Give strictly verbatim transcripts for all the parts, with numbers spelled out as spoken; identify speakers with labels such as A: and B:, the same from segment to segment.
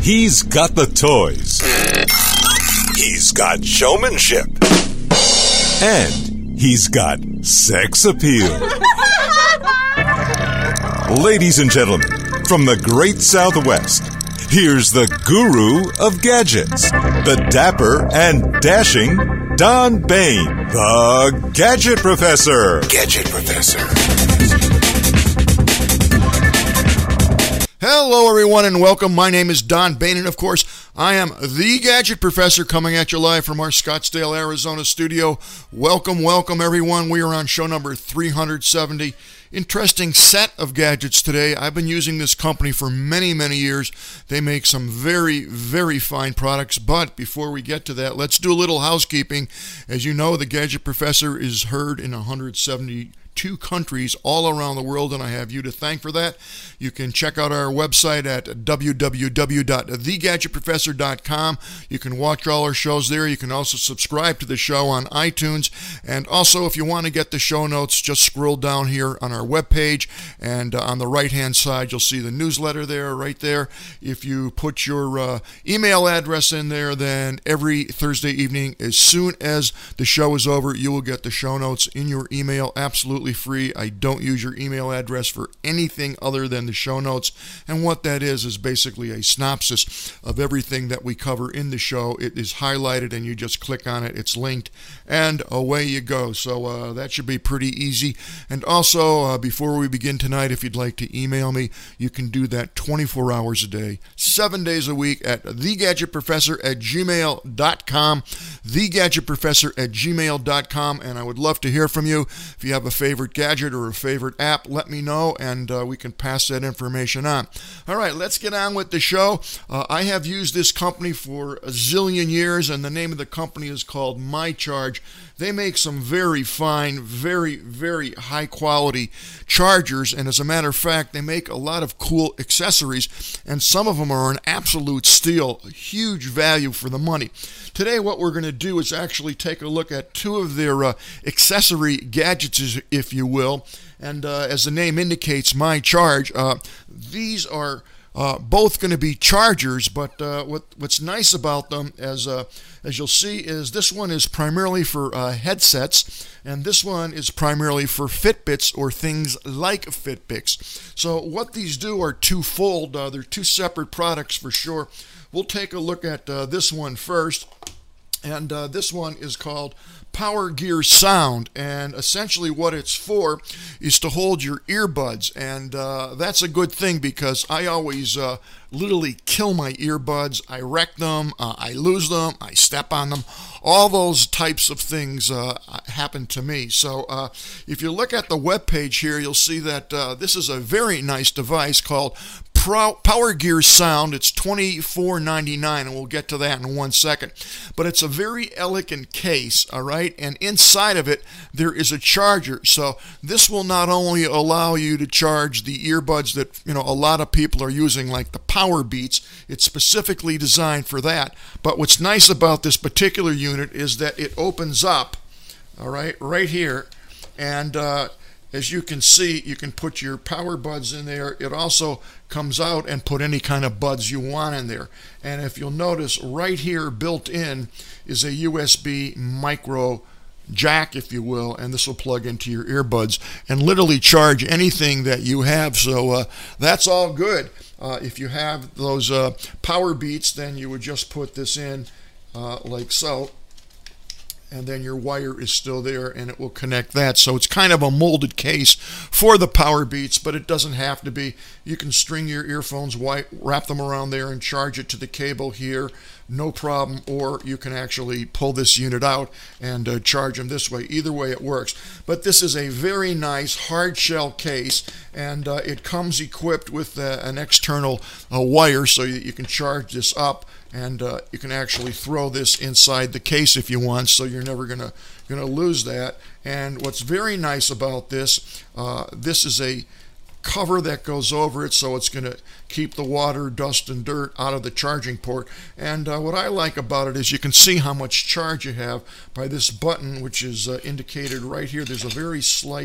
A: He's got the toys. He's got showmanship. And he's got sex appeal. Ladies and gentlemen, from the great Southwest, here's the guru of gadgets, the dapper and dashing Don Bain, the Gadget Professor. Gadget Professor.
B: Hello, everyone, and welcome. My name is Don Bain, and of course, I am the Gadget Professor coming at you live from our Scottsdale, Arizona studio. Welcome, welcome, everyone. We are on show number three hundred seventy. Interesting set of gadgets today. I've been using this company for many, many years. They make some very, very fine products. But before we get to that, let's do a little housekeeping. As you know, the Gadget Professor is heard in one hundred seventy-two countries all around the world, and I have you to thank for that. You can check out our website at w w w dot the gadget professor dot com. You can watch all our shows there. You can also subscribe to the show on iTunes. And also, if you want to get the show notes, just scroll down here on our webpage, and uh, on the right-hand side, you'll see the newsletter there, right there. If you put your uh, email address in there, then every Thursday evening, as soon as the show is over, you will get the show notes in your email, absolutely free. I don't use your email address for anything other than the show notes, and what that is is basically a synopsis of everything that we cover in the show. It is highlighted and you just click on it, it's linked, and away you go. So uh, that should be pretty easy. And also, uh, before we begin tonight, if you'd like to email me, you can do that twenty-four hours a day, seven days a week at the gadget professor at gmail dot com, the gadget professor at gmail dot com, and I would love to hear from you. If you have a favorite gadget or a favorite app, let me know, and uh, we can pass that information on. All right, let's get on with the show. Uh, I have used this company for a zillion years, and the name of the company is called MyCharge. They make some very fine, very, very high-quality chargers, and as a matter of fact, they make a lot of cool accessories, and some of them are an absolute steal, a huge value for the money. Today, what we're going to do is actually take a look at two of their uh, accessory gadgets, if you will, and uh, as the name indicates, MyCharge, uh, these are Uh, both going to be chargers, but uh, what what's nice about them, as uh, as you'll see, is this one is primarily for uh, headsets, and this one is primarily for Fitbits or things like Fitbits. So what these do are twofold. Uh, they're two separate products for sure. We'll take a look at uh, this one first, and uh, this one is called Power Gear Sound, and essentially what it's for is to hold your earbuds, and uh, that's a good thing because I always uh, literally kill my earbuds. I wreck them, uh, I lose them, I step on them. All those types of things uh, happen to me. So uh, if you look at the web page here, you'll see that uh, this is a very nice device called Power Gear Sound. It's twenty-four ninety-nine, and we'll get to that in one second. But it's a very elegant case, all right? And inside of it, there is a charger. So this will not only allow you to charge the earbuds that, you know, a lot of people are using, like the Powerbeats. It's specifically designed for that. But what's nice about this particular unit is that it opens up, all right, right here, and uh, as you can see, you can put your power buds in there. It also comes out and put any kind of buds you want in there. And if you'll notice, right here built in is a U S B micro jack, if you will, and this will plug into your earbuds and literally charge anything that you have. So uh, that's all good. Uh, if you have those uh, Powerbeats, then you would just put this in uh, like so, and then your wire is still there and it will connect that. So it's kind of a molded case for the Powerbeats, but it doesn't have to be. You can string your earphones, wrap them around there and charge it to the cable here, no problem, or you can actually pull this unit out and uh, charge them this way. Either way it works. But this is a very nice hard shell case, and uh, it comes equipped with uh, an external uh, wire so that you can charge this up, and uh, you can actually throw this inside the case if you want, so you're never gonna gonna lose that. And what's very nice about this, uh, this is a cover that goes over it, so it's going to keep the water, dust, and dirt out of the charging port. And uh, what I like about it is you can see how much charge you have by this button, which is uh, indicated right here. There's a very slight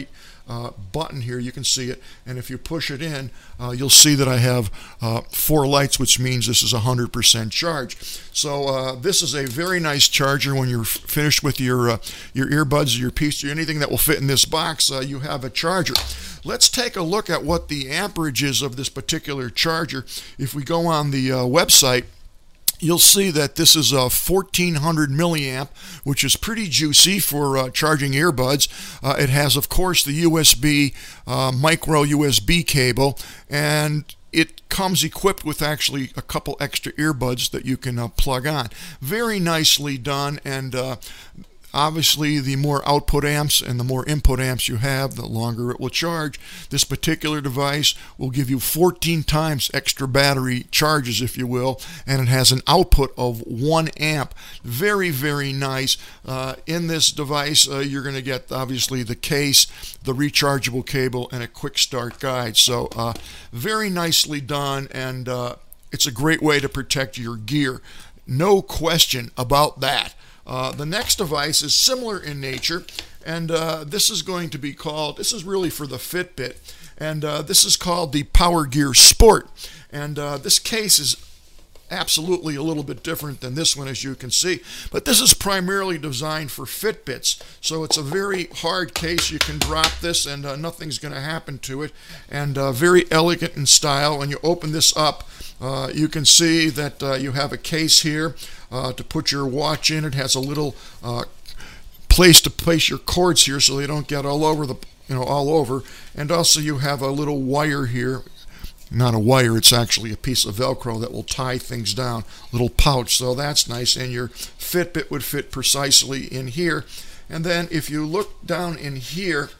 B: uh, button here. You can see it, and if you push it in, uh, you'll see that I have uh, four lights, which means this is one hundred percent charge. So uh, this is a very nice charger. When you're f- finished with your uh, your earbuds, or your piece, or anything that will fit in this box, uh, you have a charger. Let's take a look at what the amperage is of this particular charger. If we go on the uh, website, you'll see that this is a fourteen hundred milliamp, which is pretty juicy for uh, charging earbuds. Uh, it has, of course, the U S B, uh, micro U S B cable, and it comes equipped with actually a couple extra earbuds that you can uh, plug on. Very nicely done, and uh, obviously, the more output amps and the more input amps you have, the longer it will charge. This particular device will give you fourteen times extra battery charges, if you will, and it has an output of one amp. Very, very nice. Uh, in this device, uh, you're going to get, obviously, the case, the rechargeable cable, and a quick start guide. So, uh, very nicely done, and uh, it's a great way to protect your gear. No question about that. Uh, the next device is similar in nature, and uh, this is going to be called, this is really for the Fitbit, and uh, this is called the Power Gear Sport. And uh, this case is absolutely a little bit different than this one, as you can see, but this is primarily designed for Fitbits, so it's a very hard case. You can drop this and uh, nothing's going to happen to it, and uh, very elegant in style. When you open this up, uh, you can see that uh, you have a case here uh, to put your watch in. It has a little uh, place to place your cords here so they don't get all over the you know all over, and also you have a little wire here. Not a wire, it's actually a piece of Velcro that will tie things down, little pouch, so that's nice, and your Fitbit would fit precisely in here. And then if you look down in here,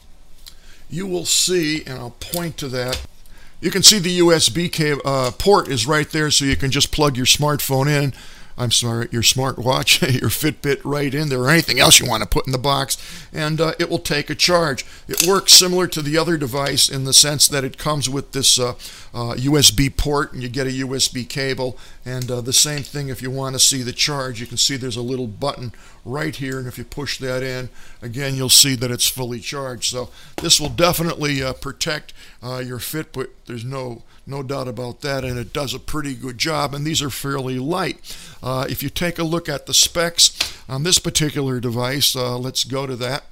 B: you will see, and I'll point to that, you can see the U S B cable, uh, port is right there, so you can just plug your smartphone in. I'm sorry, your smartwatch, your Fitbit right in there, or anything else you want to put in the box, and uh, it will take a charge. It works similar to the other device in the sense that it comes with this uh, uh, U S B port, and you get a U S B cable, and uh, the same thing if you want to see the charge. You can see there's a little button right here, and if you push that in, again, you'll see that it's fully charged. So this will definitely uh, protect uh, your Fitbit. There's no no doubt about that, and it does a pretty good job, and these are fairly light. Uh, if you take a look at the specs on this particular device, uh, let's go to that.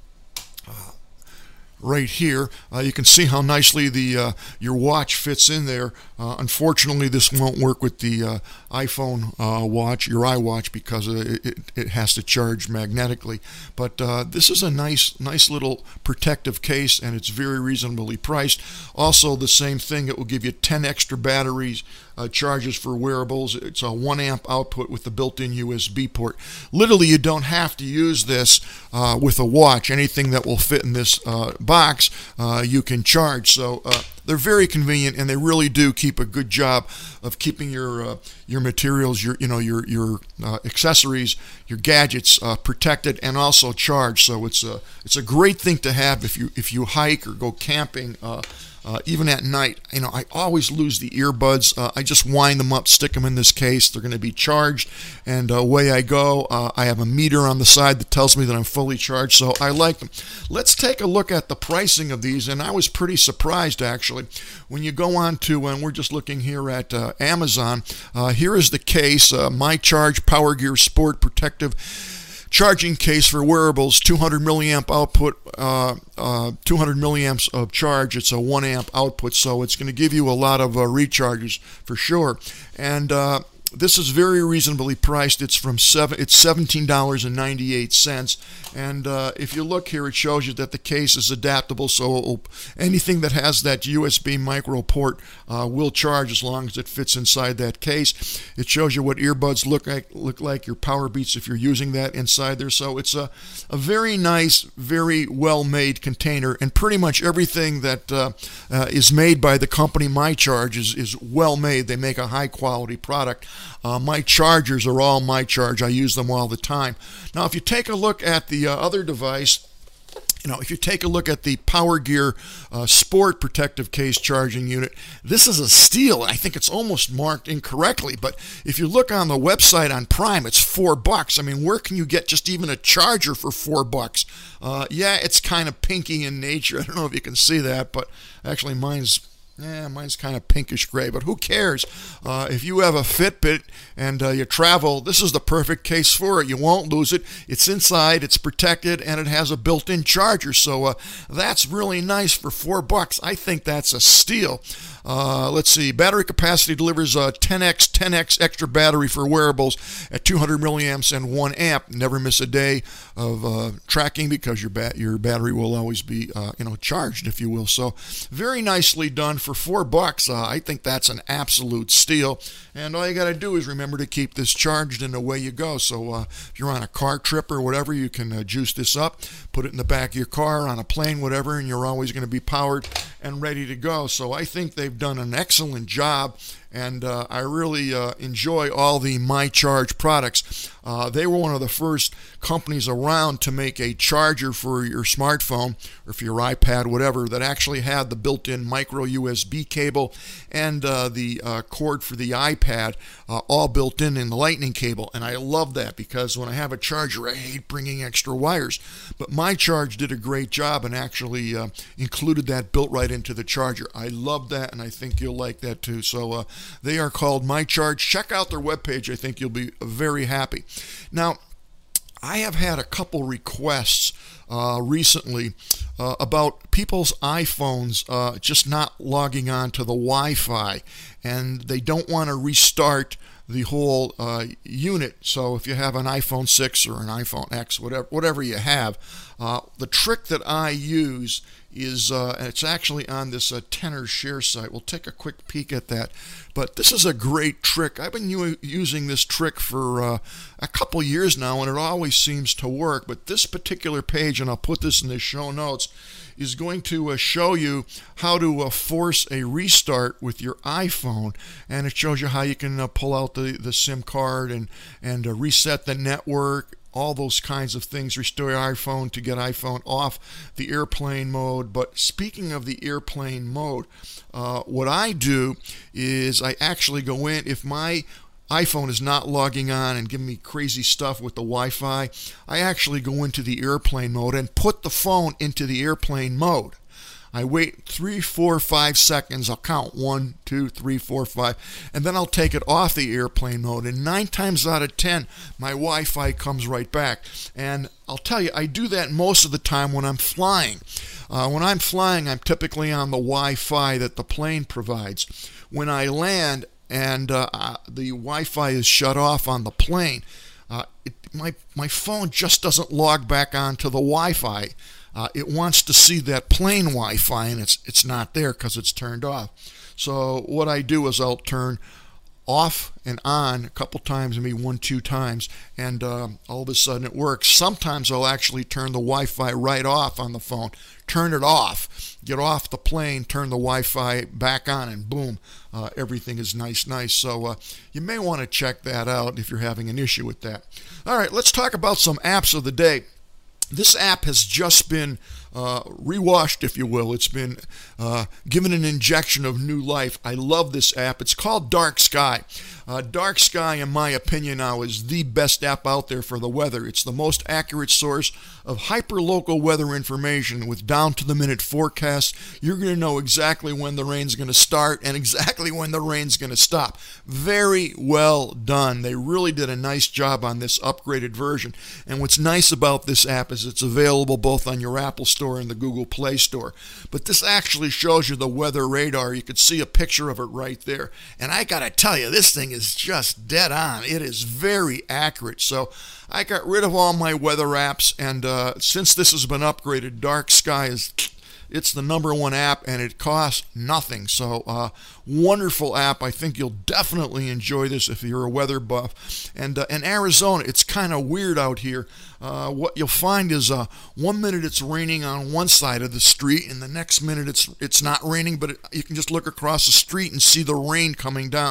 B: Uh, right here, uh, you can see how nicely the uh, your watch fits in there. Uh, unfortunately, this won't work with the uh, iPhone uh, watch, your iWatch, because it, it, it has to charge magnetically. But uh, this is a nice, nice little protective case, and it's very reasonably priced. Also, the same thing, it will give you ten extra batteries uh, charges for wearables. It's a one amp output with the built-in U S B port. Literally, you don't have to use this uh, with a watch. Anything that will fit in this uh, box, uh, you can charge. So uh, they're very convenient, and they really do keep a good job of keeping your uh, your materials, your you know your your uh, accessories, your gadgets uh, protected and also charged. So it's a it's a great thing to have if you if you hike or go camping. Uh, Uh, even at night, you know, I always lose the earbuds. Uh, I just wind them up, stick them in this case. They're going to be charged, and uh, away I go. Uh, I have a meter on the side that tells me that I'm fully charged, so I like them. Let's take a look at the pricing of these, and I was pretty surprised, actually. When you go on to, and we're just looking here at uh, Amazon, uh, here is the case, uh, MyCharge Power Gear Sport Protective Charging Case for Wearables, two hundred milliamp output, uh, uh, two hundred milliamps of charge. It's a one amp output, so it's going to give you a lot of uh, recharges for sure. And uh, this is very reasonably priced. It's from seven. It's seventeen dollars and ninety-eight cents. And uh, if you look here, it shows you that the case is adaptable, so it'll, anything that has that U S B micro port uh, will charge as long as it fits inside that case. It shows you what earbuds look like, look like your Power Beats if you're using that inside there. So it's a, a very nice, very well-made container, and pretty much everything that uh, uh, is made by the company MyCharge is, is well-made. They make a high-quality product. Uh, my chargers are all MyCharge. I use them all the time. Now, if you take a look at the uh, other device, You know, if you take a look at the Power Gear uh, Sport Protective Case Charging Unit, this is a steal. I think it's almost marked incorrectly, but if you look on the website on Prime, it's four bucks. I mean, where can you get just even a charger for four bucks? Uh, yeah, it's kind of pinky in nature. I don't know if you can see that, but actually mine's Yeah, mine's kind of pinkish gray, but who cares? Uh, if you have a Fitbit and uh, you travel, this is the perfect case for it. You won't lose it. It's inside, it's protected, and it has a built-in charger. So uh, that's really nice for four bucks. I think that's a steal. Uh, let's see, battery capacity delivers a ten x, ten x extra battery for wearables at two hundred milliamps and one amp. Never miss a day of uh, tracking because your bat your battery will always be uh, you know charged, if you will. So very nicely done for four bucks. Uh, I think that's an absolute steal. And all you got to do is remember to keep this charged, and away you go. So uh, if you're on a car trip or whatever, you can uh, juice this up, put it in the back of your car, on a plane, whatever, and you're always going to be powered and ready to go. So I think they've done an excellent job, and uh, I really uh, enjoy all the MyCharge products. Uh, they were one of the first companies around to make a charger for your smartphone or for your iPad, whatever, that actually had the built-in micro U S B cable and uh, the uh, cord for the iPad uh, all built in in the lightning cable. And I love that because when I have a charger, I hate bringing extra wires. But MyCharge did a great job and actually uh, included that built right into the charger. I love that, and I think you'll like that too. So uh, they are called MyCharge. Check out their webpage. I think you'll be very happy. Now, I have had a couple requests uh, recently uh, about people's iPhones uh, just not logging on to the Wi-Fi, and they don't want to restart the whole uh, unit. So if you have an iPhone six or an iPhone X, whatever, whatever you have, uh, the trick that I use is, uh, and it's actually on this uh, Tenor Share site. We'll take a quick peek at that. But this is a great trick. I've been u- using this trick for uh, a couple years now, and it always seems to work. But this particular page, and I'll put this in the show notes, is going to uh, show you how to uh, force a restart with your iPhone, and it shows you how you can uh, pull out the, the SIM card and, and uh, reset the network, all those kinds of things, restore your iPhone to get iPhone off the airplane mode. But speaking of the airplane mode, uh, what I do is I actually go in, if my iPhone is not logging on and giving me crazy stuff with the Wi-Fi, I actually go into the airplane mode and put the phone into the airplane mode. I wait three, four, five seconds. I'll count one, two, three, four, five, and then I'll take it off the airplane mode. And nine times out of ten, my Wi-Fi comes right back. And I'll tell you, I do that most of the time when I'm flying. Uh, when I'm flying, I'm typically on the Wi-Fi that the plane provides. When I land and uh, uh, the Wi-Fi is shut off on the plane, uh, it, my my phone just doesn't log back onto the Wi-Fi. Uh, it wants to see that plane Wi-Fi, and it's it's not there because it's turned off. So what I do is I'll turn off and on a couple times, maybe one, two times, and uh, all of a sudden it works. Sometimes I'll actually turn the Wi-Fi right off on the phone, turn it off, get off the plane, turn the Wi-Fi back on, and boom, uh, everything is nice, nice. So uh, you may want to check that out if you're having an issue with that. All right, let's talk about some apps of the day. This app has just been uh, rewashed, if you will. It's been uh, given an injection of new life. I love this app. It's called Dark Sky. Uh, Dark Sky, in my opinion now, is the best app out there for the weather. It's the most accurate source of hyper-local weather information with down-to-the-minute forecasts. You're going to know exactly when the rain's going to start and exactly when the rain's going to stop. Very well done. They really did a nice job on this upgraded version. And what's nice about this app is it's available both on your Apple Store and the Google Play Store. But this actually shows you the weather radar. You could see a picture of it right there. And I got to tell you, this thing is just dead on. It is very accurate. So I got rid of all my weather apps, and uh, since this has been upgraded, Dark Sky is it's the number one app, and it costs nothing. So uh, wonderful app. I think you'll definitely enjoy this if you're a weather buff. And uh, in Arizona, it's kind of weird out here. Uh, what you'll find is uh, one minute it's raining on one side of the street, and the next minute it's it's not raining, but it, you can just look across the street and see the rain coming down.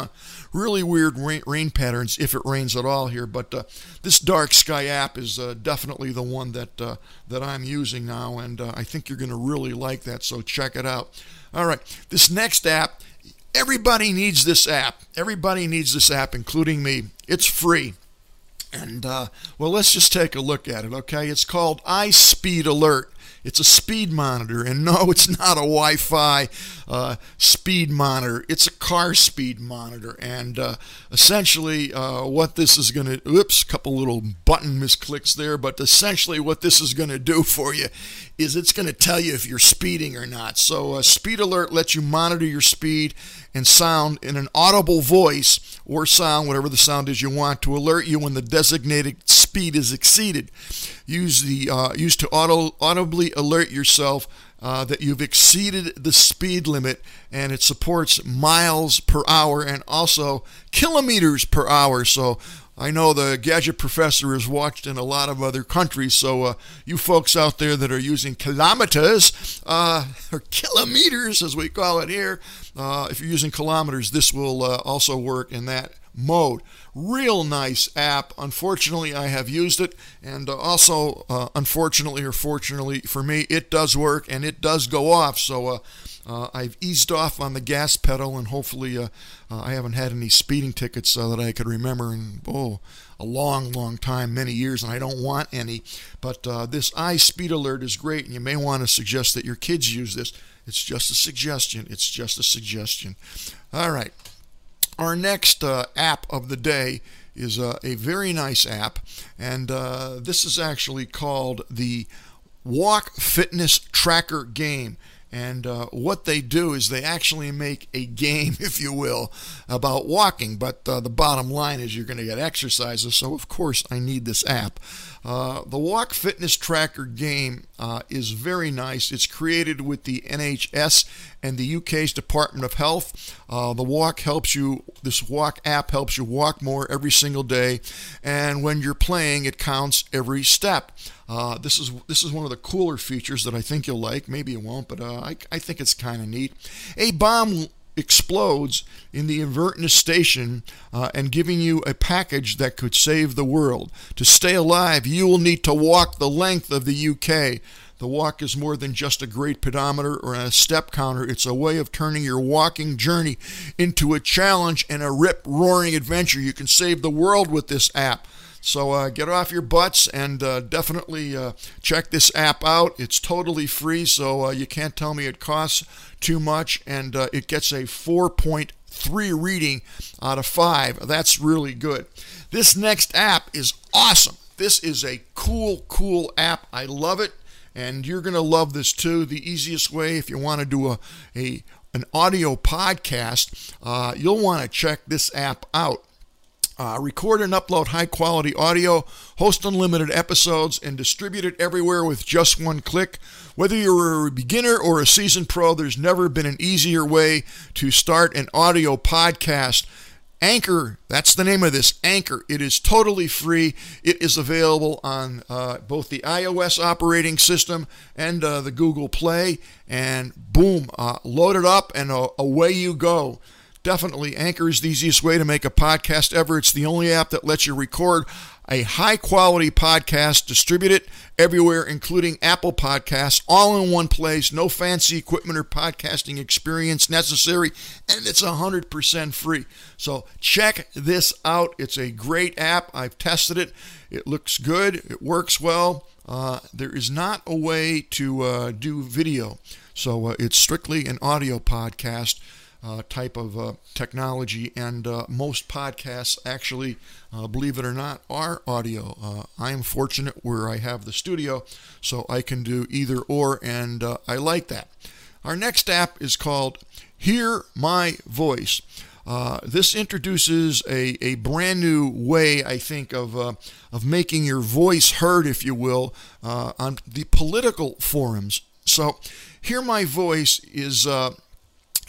B: really weird rain, rain patterns if it rains at all here. But uh, this Dark Sky app is uh, definitely the one that uh, that I'm using now, and uh, I think you're going to really like that. So check it out. All right, this next app, everybody needs this app. Everybody needs this app, including me. It's free. And, uh, well, let's just take a look at it, okay? It's called iSpeed Alert. It's a speed monitor, and no, it's not a Wi-Fi uh, speed monitor. It's a car speed monitor, and uh, essentially uh, what this is going to, oops, a couple little button misclicks there, but essentially what this is going to do for you is it's going to tell you if you're speeding or not. So uh, Speed Alert lets you monitor your speed and sound in an audible voice or sound, whatever the sound is you want, to alert you when the designated speed is exceeded. Use the uh, use to auto, audibly alert yourself uh, that you've exceeded the speed limit, and it supports miles per hour and also kilometers per hour. So I know the Gadget Professor is watched in a lot of other countries, so uh, you folks out there that are using kilometers, uh, or kilometers as we call it here, uh, if you're using kilometers, this will uh, also work in that mode. Real nice app. Unfortunately, I have used it, and uh, also, uh, unfortunately or fortunately for me, it does work and it does go off. So uh, uh, I've eased off on the gas pedal, and hopefully uh, uh, I haven't had any speeding tickets uh, that I could remember in oh a long, long time, many years, and I don't want any. But uh, this iSpeed Alert is great, and you may want to suggest that your kids use this. It's just a suggestion. It's just a suggestion. All right. Our next uh, app of the day is uh, a very nice app, and uh, this is actually called the Walk Fitness Tracker Game. And uh, what they do is they actually make a game, if you will, about walking. But uh, the bottom line is you're going to get exercises, so of course I need this app. Uh, the Walk Fitness Tracker Game uh, is very nice. It's created with the N H S and the U K's Department of Health. Uh, the Walk helps you, this Walk app helps you walk more every single day, and when you're playing, it counts every step. Uh, this is this is one of the cooler features that I think you'll like. Maybe you won't, but uh, I, I think it's kind of neat. A bomb explodes in the Inverness station uh, and giving you a package that could save the world. To stay alive, you will need to walk the length of the U K. The Walk is more than just a great pedometer or a step counter. It's a way of turning your walking journey into a challenge and a rip-roaring adventure. You can save the world with this app. So uh, get off your butts and uh, definitely uh, check this app out. It's totally free, so uh, you can't tell me it costs too much, and uh, it gets a four point three reading out of five. That's really good. This next app is awesome. This is a cool, cool app. I love it, and you're going to love this too. The easiest way, if you want to do a, a an audio podcast, uh, you'll want to check this app out. Uh, record and upload high-quality audio, host unlimited episodes, and distribute it everywhere with just one click. Whether you're a beginner or a seasoned pro, there's never been an easier way to start an audio podcast. Anchor, that's the name of this, Anchor. It is totally free. It is available on uh, both the iOS operating system and uh, the Google Play. And boom, uh, load it up and uh, away you go. Definitely, Anchor is the easiest way to make a podcast ever. It's the only app that lets you record a high-quality podcast, distribute it everywhere, including Apple Podcasts, all in one place. No fancy equipment or podcasting experience necessary, and it's one hundred percent free. So check this out. It's a great app. I've tested it. It looks good. It works well. Uh, there is not a way to uh, do video, so uh, it's strictly an audio podcast. Uh, type of uh, technology, and uh, most podcasts actually, uh, believe it or not, are audio. Uh, I am fortunate where I have the studio, so I can do either or, and uh, I like that. Our next app is called Hear My Voice. Uh, this introduces a, a brand new way, I think, of uh, of making your voice heard, if you will, uh, on the political forums. So, Hear My Voice is... Uh,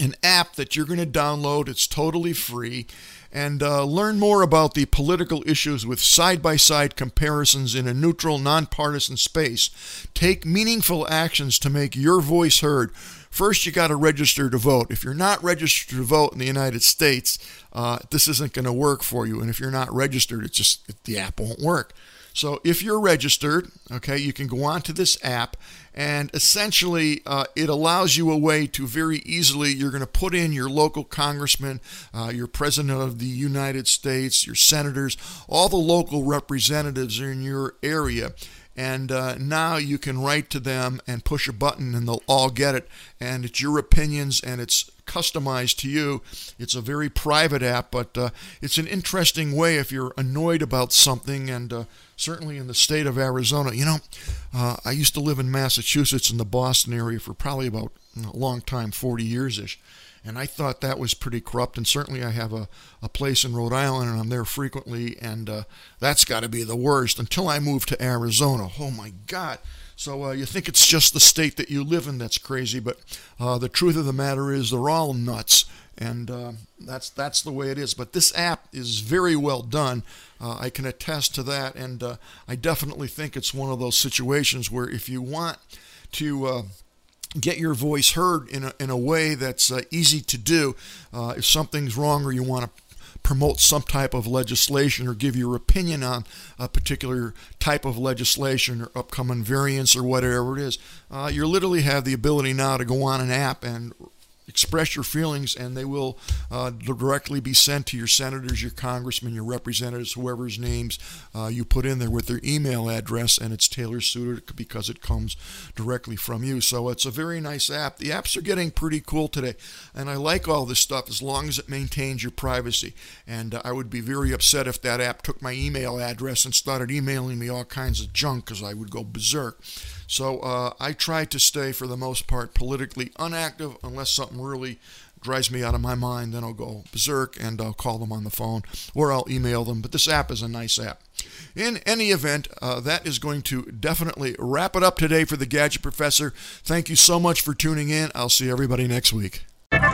B: an app that you're going to download. It's totally free. And uh, learn more about the political issues with side-by-side comparisons in a neutral, nonpartisan space. Take meaningful actions to make your voice heard. First, you got to register to vote. If you're not registered to vote in the United States, uh, this isn't going to work for you. And if you're not registered, it's just the app won't work. So if you're registered, okay, you can go onto this app, and essentially uh, it allows you a way to very easily, you're going to put in your local congressman, uh, your president of the United States, your senators, all the local representatives in your area. And uh, now you can write to them and push a button and they'll all get it. And it's your opinions and it's customized to you. It's a very private app, but uh, it's an interesting way if you're annoyed about something. And uh, certainly in the state of Arizona, you know, uh, I used to live in Massachusetts in the Boston area for probably about a long time, forty years-ish. And I thought that was pretty corrupt, and certainly I have a, a place in Rhode Island, and I'm there frequently, and uh, that's got to be the worst until I moved to Arizona. Oh, my God. So uh, you think it's just the state that you live in that's crazy, but uh, the truth of the matter is they're all nuts, and uh, that's that's the way it is. But this app is very well done. Uh, I can attest to that, and uh, I definitely think it's one of those situations where if you want to Uh, get your voice heard in a, in a way that's uh, easy to do. Uh, if something's wrong or you want to promote some type of legislation or give your opinion on a particular type of legislation or upcoming variants or whatever it is, uh, you literally have the ability now to go on an app and express your feelings, and they will uh, directly be sent to your senators, your congressmen, your representatives, whoever's names uh, you put in there with their email address, and it's tailor-suited because it comes directly from you. So it's a very nice app. The apps are getting pretty cool today, and I like all this stuff as long as it maintains your privacy. And uh, I would be very upset if that app took my email address and started emailing me all kinds of junk, because I would go berserk. So uh, I try to stay, for the most part, politically inactive unless something really drives me out of my mind. Then I'll go berserk and I'll call them on the phone or I'll email them. But this app is a nice app. In any event, uh, that is going to definitely wrap it up today for the Gadget Professor. Thank you so much for tuning in. I'll see everybody next week.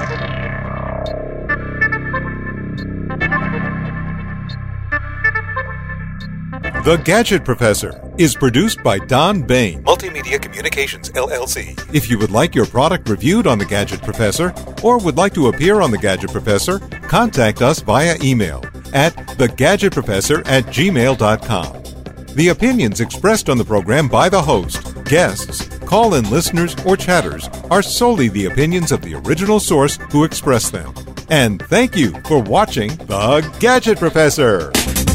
A: The Gadget Professor is produced by Don Bain,
C: Multimedia Communications, L L C.
A: If you would like your product reviewed on The Gadget Professor or would like to appear on The Gadget Professor, contact us via email at the gadget professor at gmail dot com. The opinions expressed on the program by the host, guests, call-in listeners, or chatters are solely the opinions of the original source who expressed them. And thank you for watching The Gadget Professor.